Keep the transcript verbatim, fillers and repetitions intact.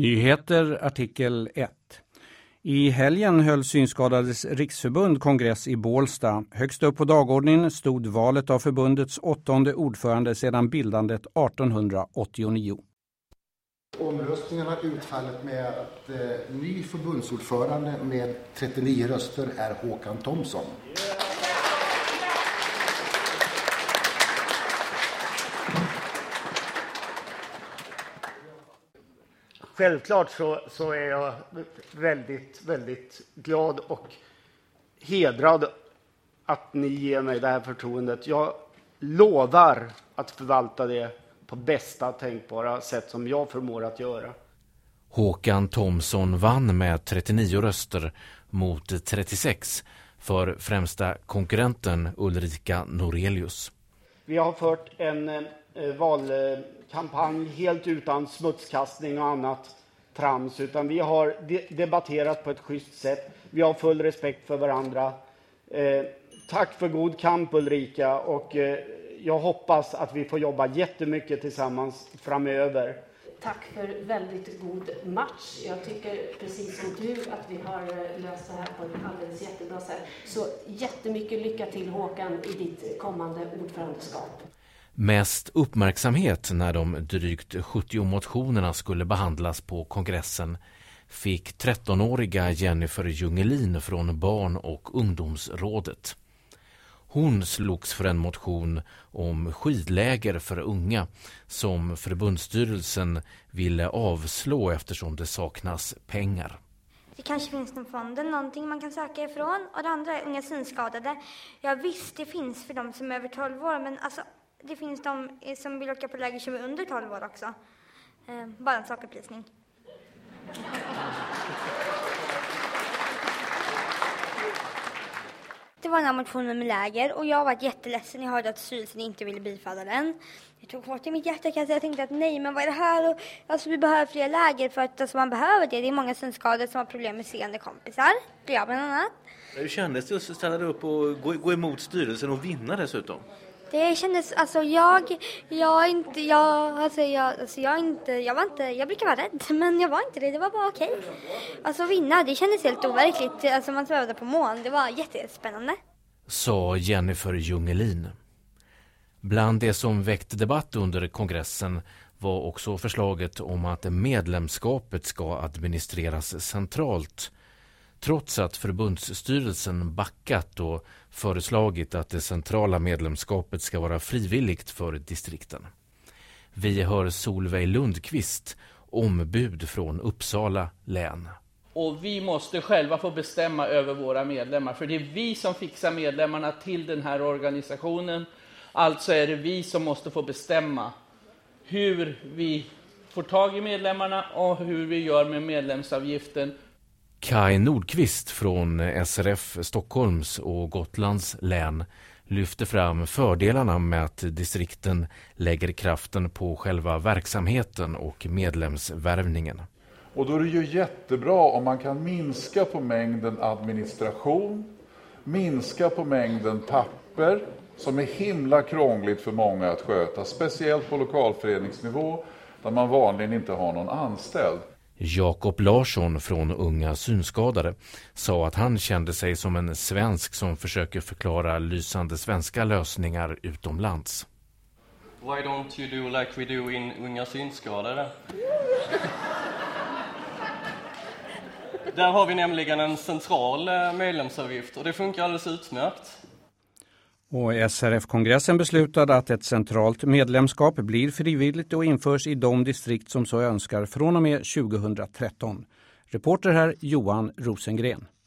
Nyheter artikel ett. I helgen höll Synskadades riksförbund kongress i Bålsta. Högst upp på dagordningen stod valet av förbundets åttonde ordförande sedan bildandet artonhundraåttionio. Omröstningen har utfallit med att eh, ny förbundsordförande med trettionio röster är Håkan Thomsson. Självklart så, så är jag väldigt, väldigt glad och hedrad att ni ger mig det här förtroendet. Jag lovar att förvalta det på bästa tänkbara sätt som jag förmår att göra. Håkan Thomsson vann med trettionio röster mot trettiosex för främsta konkurrenten Ulrika Norelius. Vi har fört en eh, valkampanj helt utan smutskastning och annat trams, utan vi har de- debatterat på ett schysst sätt. Vi har full respekt för varandra. Eh, tack för god kamp, Ulrika, och eh, jag hoppas att vi får jobba jättemycket tillsammans framöver. Tack för väldigt god match. Jag tycker precis som du att vi har löst det här på ett alldeles jättebra sätt. Så jättemycket lycka till, Håkan, i ditt kommande ordförandeskap. Mest uppmärksamhet när de drygt sjuttio motionerna skulle behandlas på kongressen fick trettonåriga Jennifer Jungelin från Barn- och ungdomsrådet. Hon slogs för en motion om skidläger för unga som förbundsstyrelsen ville avslå eftersom det saknas pengar. Det kanske finns någon fond eller någonting man kan söka ifrån. Och det andra är unga synskadade. Ja visst, det finns för de som är över tolv år, men alltså, det finns de som vill åka på läger som är under tolv år också. Eh, bara en sakupplysning. Det var den här motionen med läger och jag var jätteledsen. Jag hörde att styrelsen inte ville bifalla den. Jag tog hårt i mitt hjärta, kanske. Jag tänkte att nej, men vad är det här? Och, alltså, vi behöver fler läger för att alltså, man behöver det. Det är många synskadade som har problem med seende kompisar. Det jag bland annat. Hur kändes det att ställa dig upp och gå, gå emot styrelsen och vinna dessutom? Det kändes, alltså jag, jag inte, jag, alltså jag, alltså jag inte, jag var inte, jag brukar vara rädd, men jag var inte det, det var bara okej. Alltså vinna, det kändes helt overkligt, alltså man svävade på mån, det var jättespännande. Sa Jennifer Jungelin. Bland det som väckte debatt under kongressen var också förslaget om att medlemskapet ska administreras centralt, trots att förbundsstyrelsen backat och föreslagit att det centrala medlemskapet ska vara frivilligt för distrikten. Vi hör Solveig Lundqvist, ombud från Uppsala län. Och vi måste själva få bestämma över våra medlemmar, för det är vi som fixar medlemmarna till den här organisationen. Alltså är det vi som måste få bestämma hur vi får tag i medlemmarna och hur vi gör med medlemsavgiften. Kai Nordqvist från S R F Stockholms och Gotlands län lyfter fram fördelarna med att distrikten lägger kraften på själva verksamheten och medlemsvärvningen. Och då är det ju jättebra om man kan minska på mängden administration, minska på mängden papper som är himla krångligt för många att sköta, speciellt på lokalföreningsnivå där man vanligen inte har någon anställd. Jakob Larsson från Unga synskadade sa att han kände sig som en svensk som försöker förklara lysande svenska lösningar utomlands. Why don't you do like we do in Unga synskadade? Där har vi nämligen en central medlemsavgift och det funkar alldeles utmärkt. Och S R F-kongressen beslutade att ett centralt medlemskap blir frivilligt och införs i de distrikt som så önskar från och med tjugohundratretton. Reporter här Johan Rosengren.